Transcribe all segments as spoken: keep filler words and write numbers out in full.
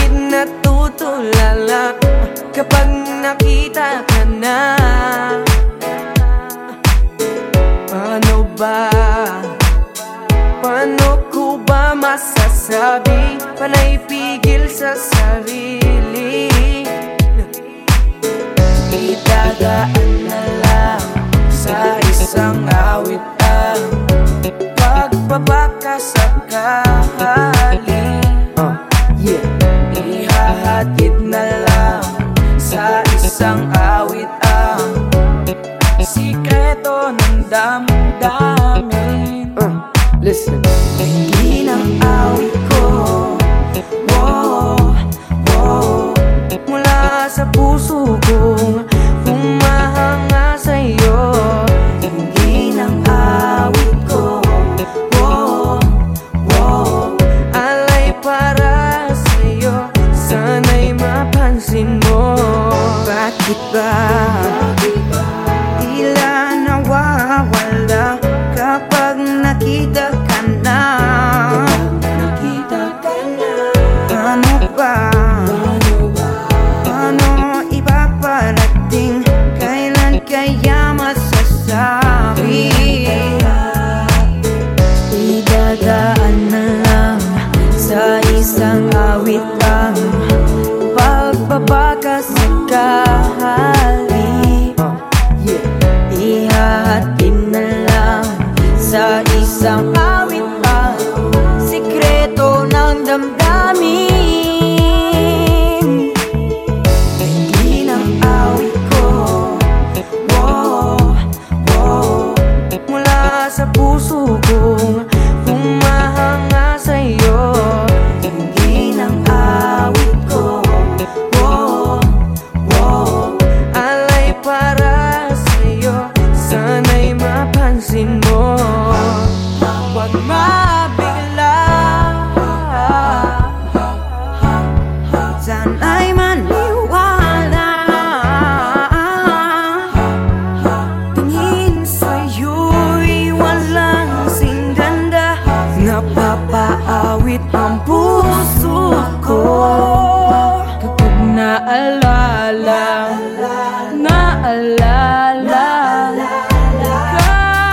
ako'y natutulala kapag nakita ka na. Paano ba? Paano ko ba masasabi? Panay pigil sa sarili. Idadaan na lang sa isang awit ang pagpapakasakali. uh, yeah. Ihahatid na lang sa isang awit ang sikreto ng damdamin. uh, Listen. Hindi ng awit ko, wow, wow, mula sa puso kong humahanga sa'yo. Hindi ng awit ko, wow, wow, alay para sa'yo, sana'y mapansin mo. Bakit ba tila nawawala kapag nakita ka na? Paano ba? Paano ipaparating? Kailan kaya masasabi? Idadaan na lang sa isang awit ang pagpapakasakali. Ihahatid na lang sa isang awit ang sikreto ng damdamin. Hindi ng awit ko, wow, wow, mula sa puso kong humahanga sa'yo. Hindi ng awit ko, wow, wow, alay para sa'yo, sana'y mapansin mo. Huwag mabigla, sana'y maniwala. Tingin sa'yo'y walang singganda, napapaawit ang puso ko kapag naalala, naalala ka,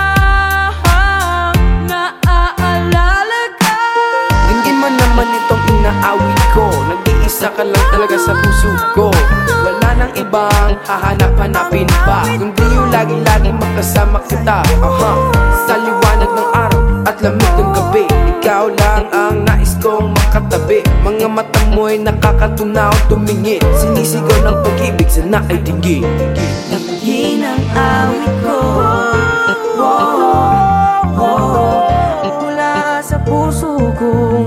naaalala ka. Dinggin mo naman itong inaawit ko, nag-iisa ka lang talaga sa puso ko. Wala nang ibang hahanap-hanapin pa, kundi yung lagi-laging makasama kita. Aha, sa liwanag ng araw at lamig ng gabi, ikaw lang ang nais kong makatabi. Mga mata mo'y nakakatunaw tumingin, sinisigaw ng pag-ibig sana ay dinggin. Dinggin ang awit ko, wow, wow, mula sa puso ko.